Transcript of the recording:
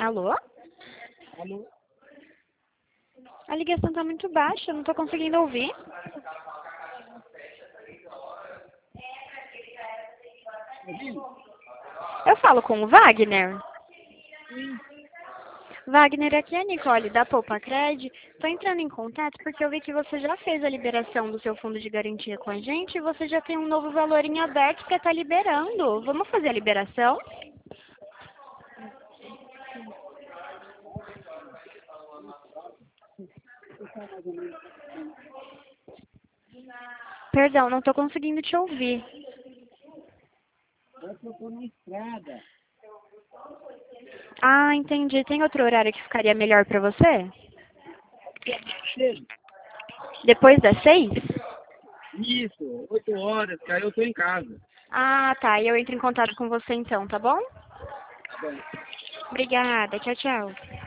Alô? Alô? A ligação tá muito baixa, eu não tô conseguindo ouvir. Ouvindo? Eu falo com o Wagner. Sim. Wagner, aqui é a Nicole da Poupa Cred. Tô entrando em contato porque eu vi que você já fez a liberação do seu fundo de garantia com a gente e você já tem um novo valor em aberto para estar liberando. Vamos fazer a liberação? Perdão, não tô conseguindo te ouvir. Eu tô na estrada. Ah, entendi. Tem outro horário que ficaria melhor para você? Cedo. Depois das 6? Isso, 8 horas, que aí eu tô em casa. Ah, tá. E eu entro em contato com você então, tá bom? Tá bom. Obrigada. Tchau, tchau.